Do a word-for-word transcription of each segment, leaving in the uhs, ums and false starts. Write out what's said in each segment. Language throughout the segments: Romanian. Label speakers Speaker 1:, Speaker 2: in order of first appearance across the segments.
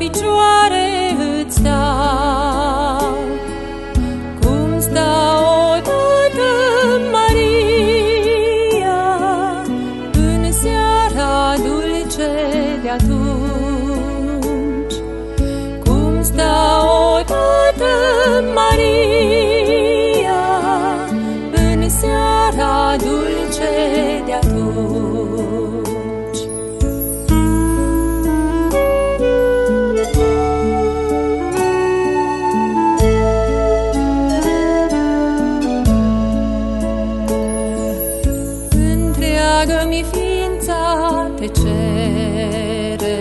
Speaker 1: picioare îți stau, cum stă odată Maria în seara dulce de atunci, cum stă odată Maria în seara dulce de atunci. Întreagă-mi ființa te cere,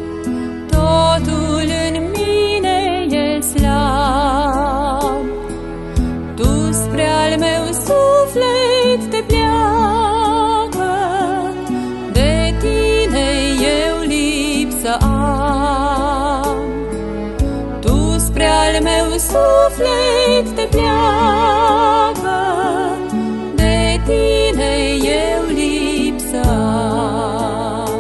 Speaker 1: totul în mine e slab. Tu spre al meu suflet te pleacă, de tine eu lipsă am. Tu spre al meu suflet te pleacă, de tine eu lipsă am.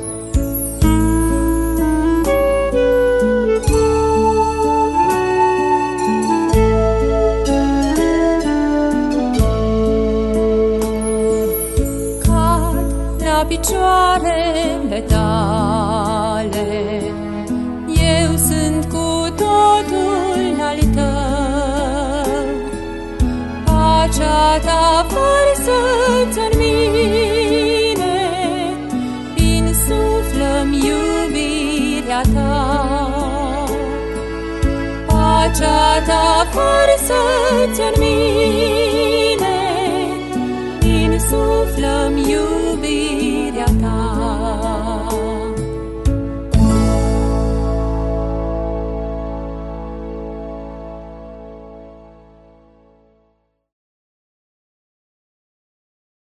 Speaker 1: Cad la picioarele tale, eu sunt cu totul al tău. Pacea ta varsă-ți în mine, insuflă-mi iubirea ta. Pacea ta varsă-ți în mine,